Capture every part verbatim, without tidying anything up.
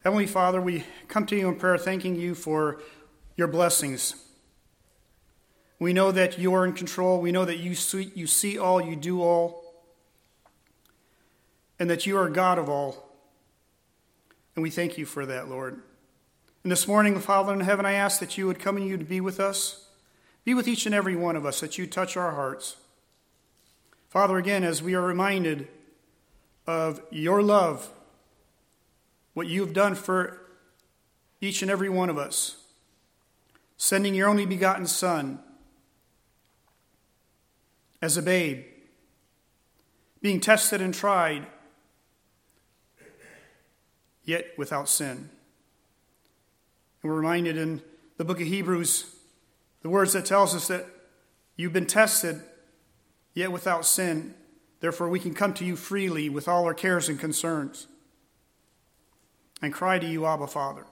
Heavenly Father, we come to you in prayer thanking you for your blessings. We know that you are in control. We know that you see, you see all, you do all, and that you are God of all. And we thank you for that, Lord. And this morning, Father in heaven, I ask that you would come and you to be with us. Be with each and every one of us, that you touch our hearts. Father, again, as we are reminded of your love, what you have done for each and every one of us, sending your only begotten Son as a babe, being tested and tried, yet without sin. And we're reminded in the book of Hebrews, the words that tells us that you've been tested, yet without sin. Therefore, we can come to you freely with all our cares and concerns and cry to you, Abba, Father.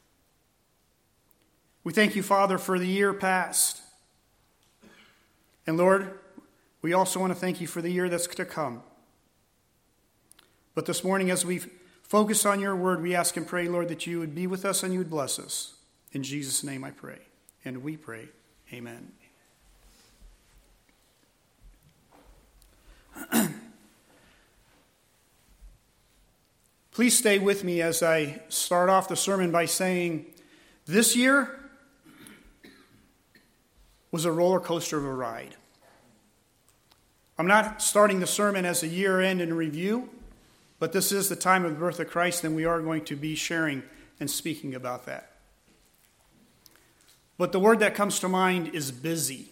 We thank you, Father, for the year past. And Lord, we also want to thank you for the year that's to come. But this morning, as we focus on your word, we ask and pray, Lord, that you would be with us and you would bless us. In Jesus' name I pray. And we pray, amen. Please stay with me as I start off the sermon by saying this year was a roller coaster of a ride. I'm not starting the sermon as a year-end in review, but this is the time of the birth of Christ, and we are going to be sharing and speaking about that. But the word that comes to mind is busy.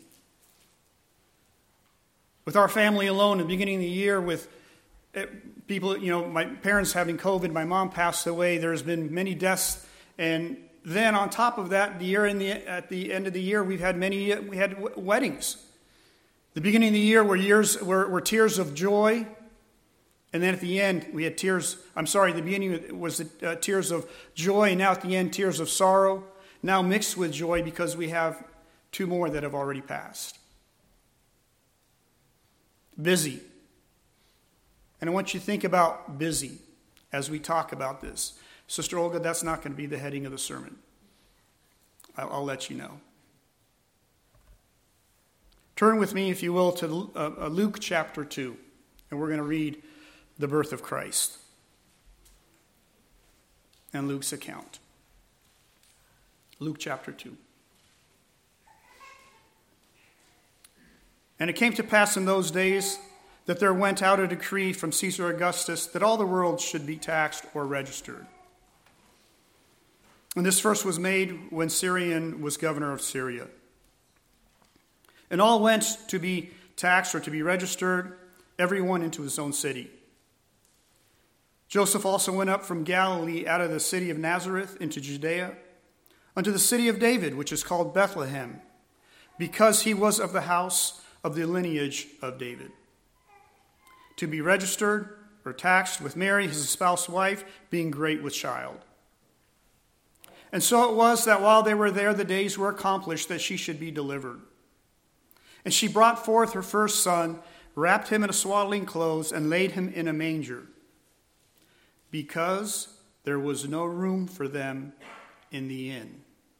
With our family alone, at the beginning of the year, with people, you know, my parents having COVID, my mom passed away, there's been many deaths, and then on top of that, the year in the, at the end of the year, we've had many, we had weddings. The beginning of the year were years were, were tears of joy, and then at the end, we had tears, I'm sorry, the beginning was the, uh, tears of joy, and now at the end, tears of sorrow, now mixed with joy because we have two more that have already passed. Busy. And I want you to think about busy as we talk about this. Sister Olga, that's not going to be the heading of the sermon. I'll, I'll let you know. Turn with me, if you will, to uh, Luke chapter two, and we're going to read the birth of Christ and Luke's account. Luke chapter two. And it came to pass in those days that there went out a decree from Caesar Augustus that all the world should be taxed or registered. And this first was made when Syrian was governor of Syria. And all went to be taxed or to be registered, everyone into his own city. Joseph also went up from Galilee out of the city of Nazareth into Judea, unto the city of David, which is called Bethlehem, because he was of the house of the lineage of David, to be registered or taxed with Mary, his espoused wife, being great with child. And so it was that while they were there, the days were accomplished that she should be delivered. And she brought forth her first son, wrapped him in a swaddling clothes, and laid him in a manger, because there was no room for them in the inn.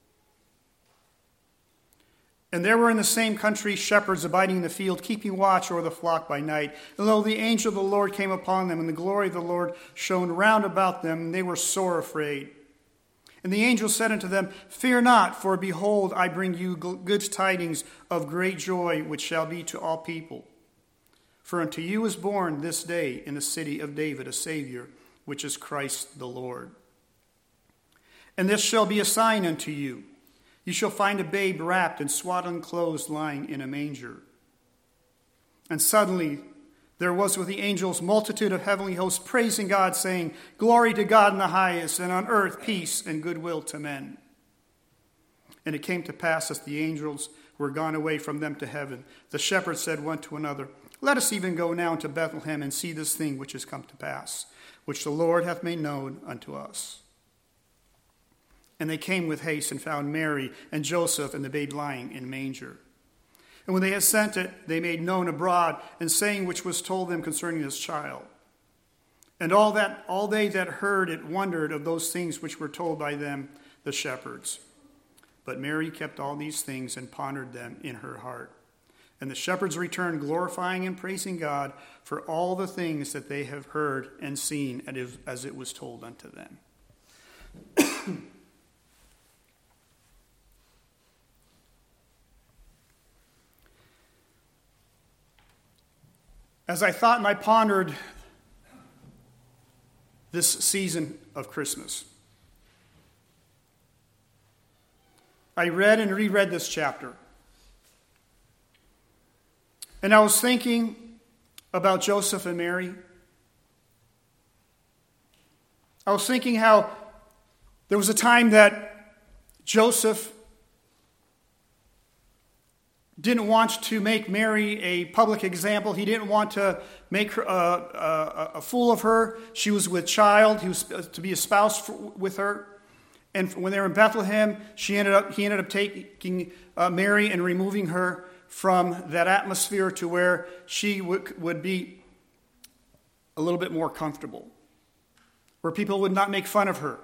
And there were in the same country shepherds abiding in the field, keeping watch over the flock by night. And lo, the angel of the Lord came upon them, and the glory of the Lord shone round about them, and they were sore afraid. And the angel said unto them, Fear not, for behold, I bring you good tidings of great joy, which shall be to all people. For unto you is born this day in the city of David a Savior, which is Christ the Lord. And this shall be a sign unto you. You shall find a babe wrapped in swaddling clothes lying in a manger. And suddenly there was with the angels multitude of heavenly hosts praising God, saying, Glory to God in the highest, and on earth peace and goodwill to men. And it came to pass, as the angels were gone away from them to heaven, the shepherds said one to another, Let us even go now to Bethlehem and see this thing which is come to pass, which the Lord hath made known unto us. And they came with haste and found Mary and Joseph and the babe lying in a manger. And when they had sent it, they made known abroad, and saying which was told them concerning this child. And all that all they that heard it wondered of those things which were told by them, the shepherds. But Mary kept all these things and pondered them in her heart. And the shepherds returned, glorifying and praising God for all the things that they have heard and seen as it was told unto them. As I thought and I pondered this season of Christmas, I read and reread this chapter. And I was thinking about Joseph and Mary. I was thinking how there was a time that Joseph didn't want to make Mary a public example. He didn't want to make her, uh, uh, a fool of her. She was with child. He was to be espoused for, with her. And when they were in Bethlehem, she ended up, he ended up taking uh, Mary and removing her from that atmosphere to where she would, would be a little bit more comfortable, where people would not make fun of her.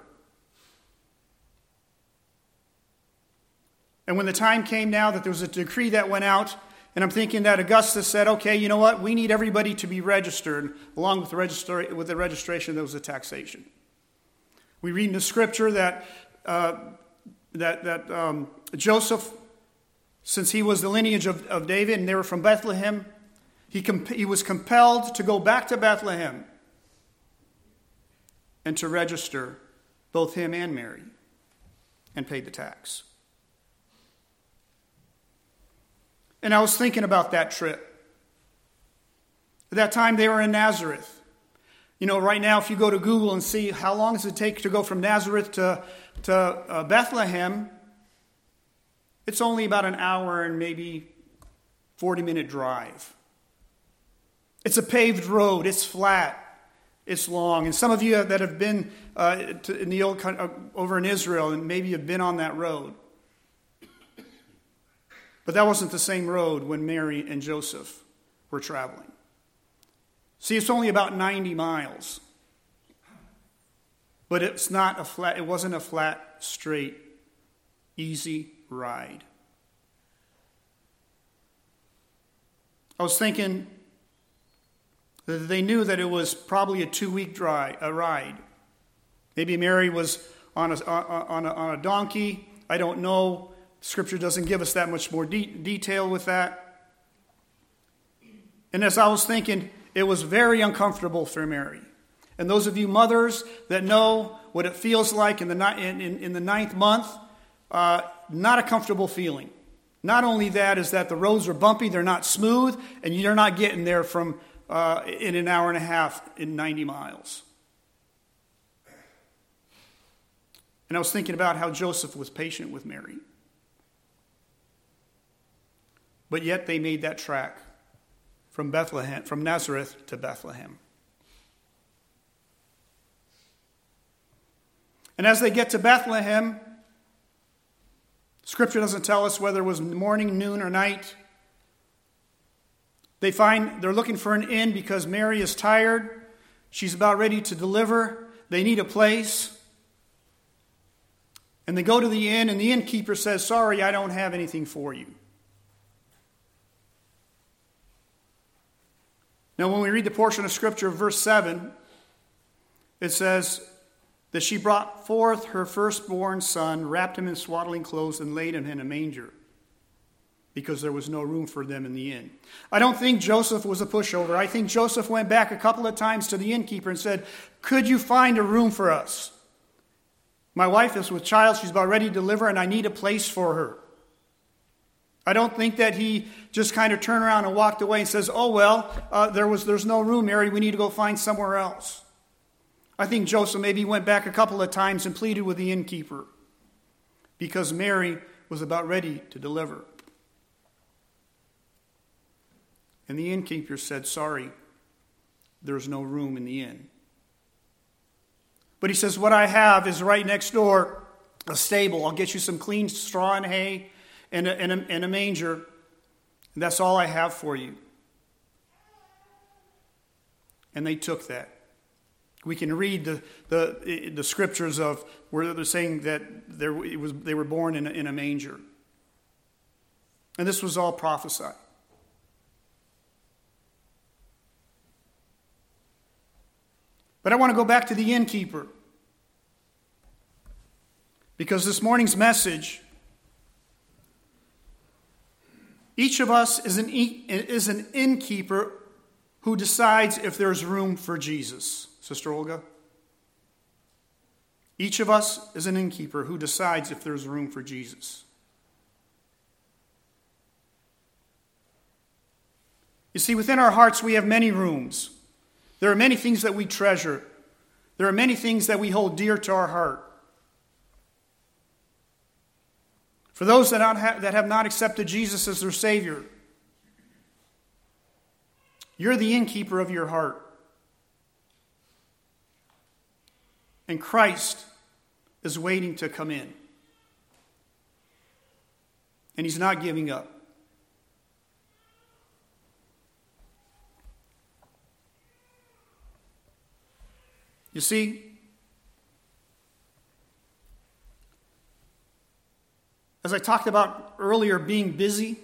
And when the time came now that there was a decree that went out, and I'm thinking that Augustus said, okay, you know what? We need everybody to be registered. Along with the, registra- with the registration, there was a taxation. We read in the scripture that uh, that, that um, Joseph, since he was the lineage of, of David and they were from Bethlehem, he, comp- he was compelled to go back to Bethlehem and to register both him and Mary and pay the tax. And I was thinking about that trip. At that time, they were in Nazareth. You know, right now, if you go to Google and see how long does it take to go from Nazareth to, to uh, Bethlehem, it's only about an hour and maybe forty-minute drive. It's a paved road. It's flat. It's long. And some of you that have been uh, to, in the old uh, over in Israel and maybe have been on that road. But that wasn't the same road when Mary and Joseph were traveling. See, it's only about ninety miles. But it's not a flat, it wasn't a flat, straight, easy ride. I was thinking that they knew that it was probably a two-week drive, a ride. Maybe Mary was on a, on a, on a donkey. I don't know. Scripture doesn't give us that much more de- detail with that. And as I was thinking, it was very uncomfortable for Mary. And those of you mothers that know what it feels like in the, ni- in, in, in the ninth month, uh, not a comfortable feeling. Not only that is that the roads are bumpy, they're not smooth, and you're not getting there from uh, in an hour and a half in ninety miles. And I was thinking about how Joseph was patient with Mary. But yet they made that track from Bethlehem, from Nazareth to Bethlehem. And as they get to Bethlehem, Scripture doesn't tell us whether it was morning, noon, or night. They find they're looking for an inn because Mary is tired. She's about ready to deliver. They need a place. And they go to the inn, and the innkeeper says, "Sorry, I don't have anything for you." Now, when we read the portion of Scripture of verse seven, it says that she brought forth her firstborn son, wrapped him in swaddling clothes, and laid him in a manger, because there was no room for them in the inn. I don't think Joseph was a pushover. I think Joseph went back a couple of times to the innkeeper and said, "Could you find a room for us? My wife is with child. She's about ready to deliver, and I need a place for her." I don't think that he just kind of turned around and walked away and says, "Oh, well, uh, there was there's no room, Mary. We need to go find somewhere else." I think Joseph maybe went back a couple of times and pleaded with the innkeeper because Mary was about ready to deliver. And the innkeeper said, "Sorry, there's no room in the inn." But he says, "What I have is right next door, a stable. I'll get you some clean straw and hay and a, and a, and a manger. And that's all I have for you." And they took that. We can read the the, the scriptures of where they're saying that there it was they were born in a, in a manger. And this was all prophesied. But I want to go back to the innkeeper. Because this morning's message, each of us is an, is an innkeeper who decides if there's room for Jesus. Sister Olga? Each of us is an innkeeper who decides if there's room for Jesus. You see, within our hearts we have many rooms. There are many things that we treasure. There are many things that we hold dear to our heart. For those that, not ha- that have not accepted Jesus as their Savior, you're the innkeeper of your heart. And Christ is waiting to come in. And he's not giving up. You see, as I talked about earlier, being busy,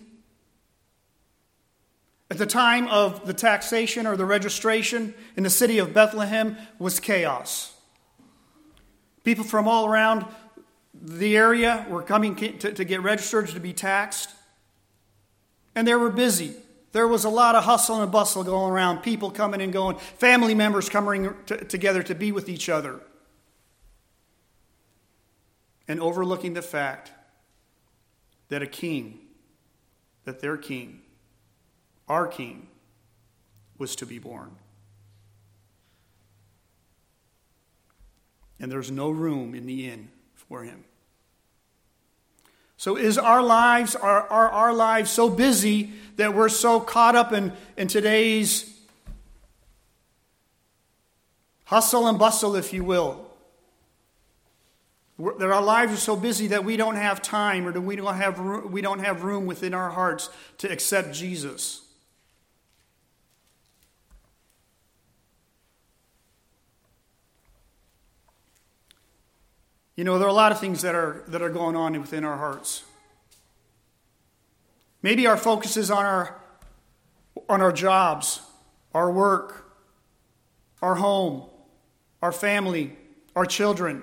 at the time of the taxation or the registration in the city of Bethlehem was chaos. People from all around the area were coming to, to get registered to be taxed. And they were busy. There was a lot of hustle and bustle going around, people coming and going, family members coming t- together to be with each other. And overlooking the fact that a king, that their king, our king, was to be born. And there's no room in the inn for him. So is our lives, are, are our lives so busy that we're so caught up in, in today's hustle and bustle, if you will? We're, that our lives are so busy that we don't have time or that we don't have room, we don't have room within our hearts to accept Jesus. You know, there are a lot of things that are that are going on within our hearts. Maybe our focus is on our on our jobs, our work, our home, our family, our children.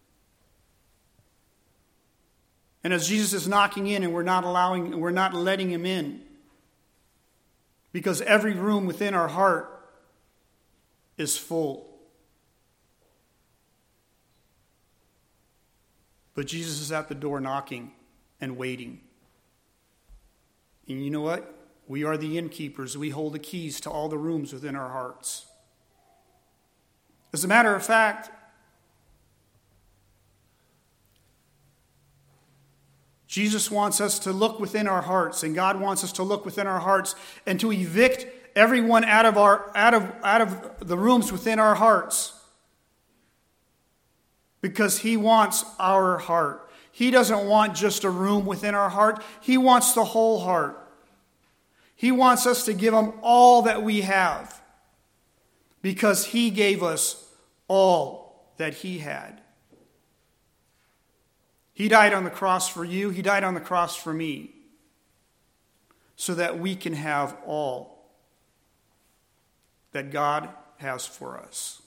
And as Jesus is knocking in and we're not allowing, we're not letting him in, because every room within our heart is full. But Jesus is at the door knocking and waiting. And you know what? We are the innkeepers. We hold the keys to all the rooms within our hearts. As a matter of fact, Jesus wants us to look within our hearts, and God wants us to look within our hearts and to evict everyone out of our out of out of the rooms within our hearts. Because he wants our heart. He doesn't want just a room within our heart. He wants the whole heart. He wants us to give him all that we have. Because he gave us all that he had. He died on the cross for you. He died on the cross for me. So that we can have all that God has for us.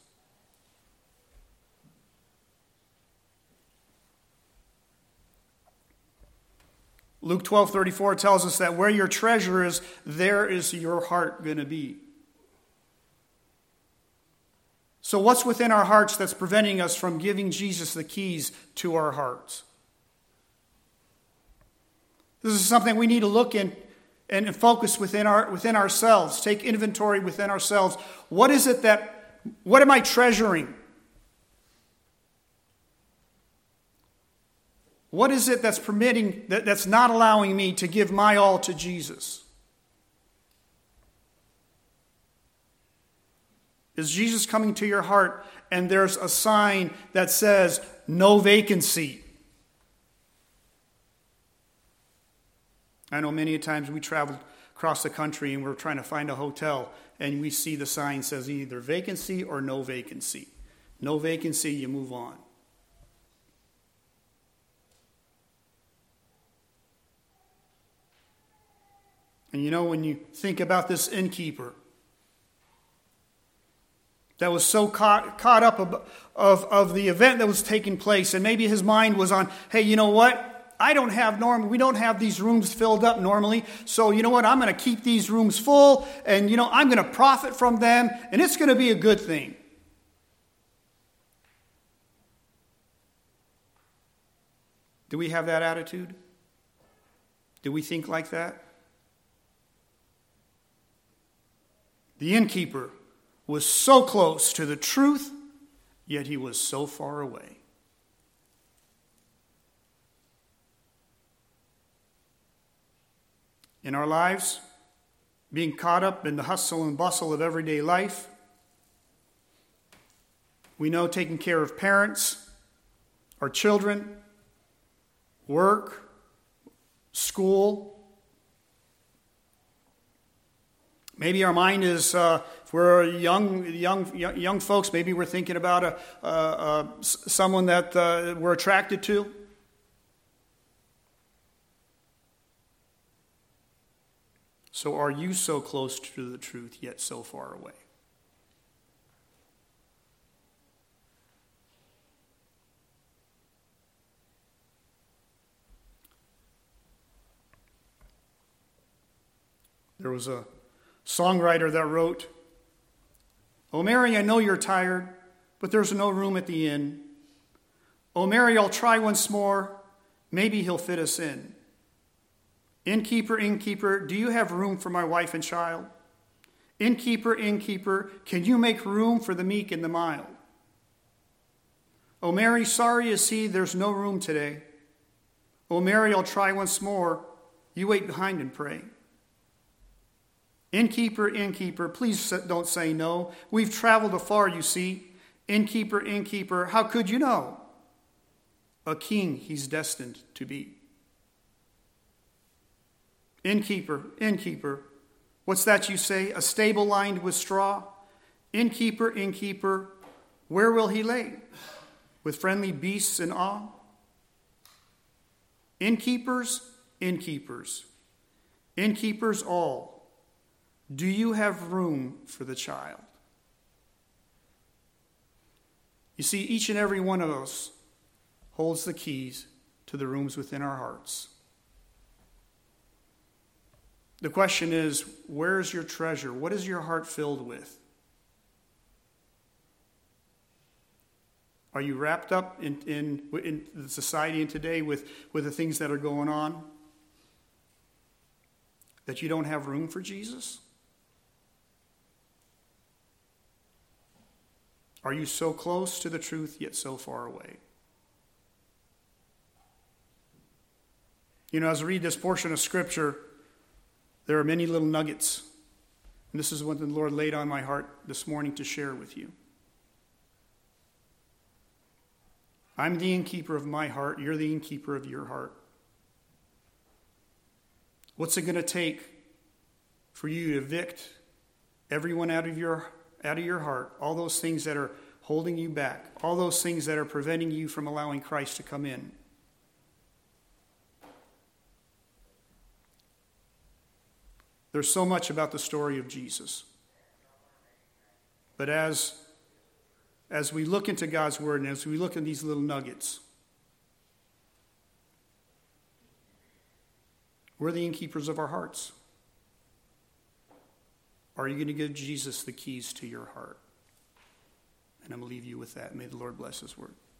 Luke twelve thirty-four tells us that where your treasure is, there is your heart going to be. So what's within our hearts that's preventing us from giving Jesus the keys to our hearts? This is something we need to look in and focus within our within ourselves. Take inventory within ourselves. What is it that, what am I treasuring? What is it that's permitting, that, that's not allowing me to give my all to Jesus? Is Jesus coming to your heart and there's a sign that says, no vacancy? I know many times we travel across the country and we're trying to find a hotel and we see the sign says either vacancy or no vacancy. No vacancy, you move on. And you know, when you think about this innkeeper that was so caught, caught up of, of, of the event that was taking place, and maybe his mind was on, hey, you know what? I don't have normal, we don't have these rooms filled up normally, so you know what? I'm going to keep these rooms full, and you know, I'm going to profit from them, and it's going to be a good thing. Do we have that attitude? Do we think like that? The innkeeper was so close to the truth, yet he was so far away. In our lives, being caught up in the hustle and bustle of everyday life, we know taking care of parents, our children, work, school. Maybe our mind is, uh, if we're young, young, young folks, maybe we're thinking about a, a, a someone that uh, we're attracted to. So are you so close to the truth, yet so far away? There was a songwriter that wrote, "Oh, Mary, I know you're tired, but there's no room at the inn. Oh, Mary, I'll try once more. Maybe he'll fit us in. Innkeeper, innkeeper, do you have room for my wife and child? Innkeeper, innkeeper, can you make room for the meek and the mild? Oh, Mary, sorry as he, there's no room today. Oh, Mary, I'll try once more. You wait behind and pray. Innkeeper, innkeeper, please don't say no. We've traveled afar, you see. Innkeeper, innkeeper, how could you know? A king he's destined to be. Innkeeper, innkeeper, what's that you say? A stable lined with straw? Innkeeper, innkeeper, where will he lay? With friendly beasts in awe? Innkeepers, innkeepers, innkeepers all, do you have room for the child?" You see, each and every one of us holds the keys to the rooms within our hearts. The question is, where is your treasure? What is your heart filled with? Are you wrapped up in, in, in the society and today with, with the things that are going on? That you don't have room for Jesus? Are you so close to the truth, yet so far away? You know, as I read this portion of Scripture, there are many little nuggets. And this is what the Lord laid on my heart this morning to share with you. I'm the innkeeper of my heart. You're the innkeeper of your heart. What's it going to take for you to evict everyone out of your out of your heart, all those things that are holding you back, all those things that are preventing you from allowing Christ to come in? There's so much about the story of Jesus. But as, as we look into God's Word and as we look at these little nuggets, we're the innkeepers of our hearts. Are you going to give Jesus the keys to your heart? And I'm going to leave you with that. May the Lord bless His Word.